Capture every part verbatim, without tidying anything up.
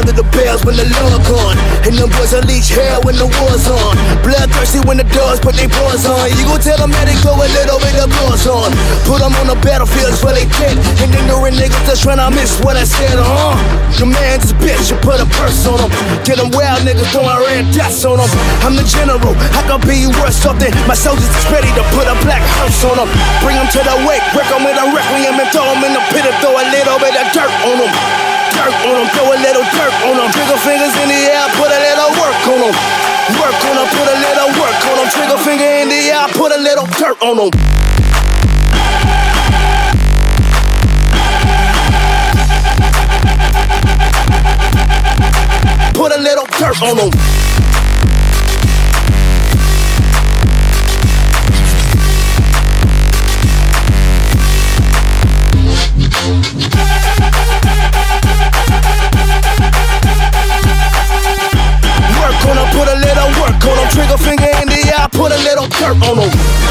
sound of the bells when the Lord gone. And them boys unleash hell when the war's on. Bloodthirsty when the dogs put they paws on. You gon' tell them that they go a little bit of gloss on. Put them on the battlefields where they dead. And ignorant niggas just tryna miss what I said, huh? The man's a bitch, you put a purse on them. Get them wild niggas throwing red dots on them. I'm the general, I can be worth something. My soldiers is ready to put a black hearse on them. Bring them to the wake, break them with a requiem and throw them in the pit and throw a little bit of dirt on them. Dirt on them, throw a little dirt on them. Trigger fingers in the air, put a little work on them. Work on them, put a little work on them. Trigger finger in the air, put a little dirt on them. Put a little dirt on them. Work on them, put a little work on them. Trigger finger in the eye, put a little dirt on them.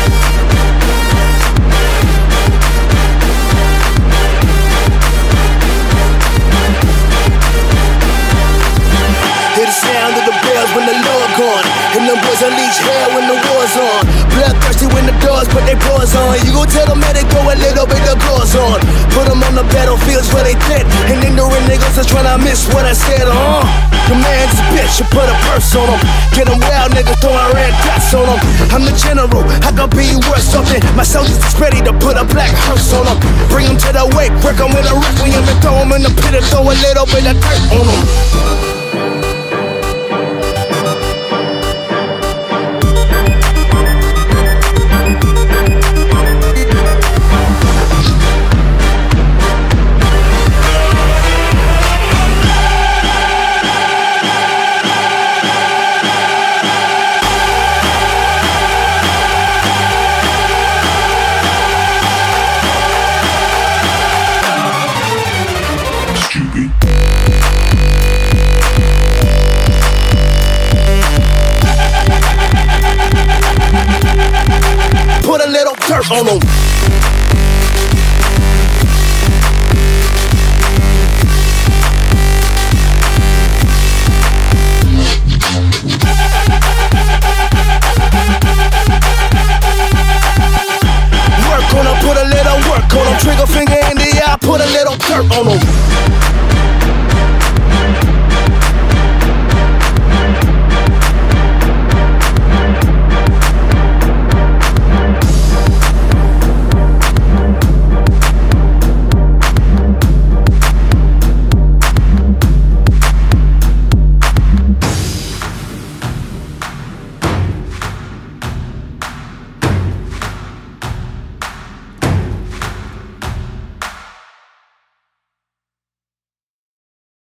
Hear the sound of the bells when the Lord gone. And them boys unleash hell when the war's on. Bloodthirsty when the dogs put they paws on. You gon' tell them that they go a little bit of gloss on. Put them on the battlefields where they dead. And ignorant niggas just tryna miss what I said, huh? The man's a bitch, you put a purse on them. Get them wild niggas throwing red dots on them. I'm the general, I can be worth something. My soldiers is ready to put a black hearse on them. Bring them to the wake, break them with a requiem and throw them in the pit and throw a little bit of dirt on them. Put a little dirt on them. Work on them, put a little work on them. Trigger finger in the eye, put a little dirt on them.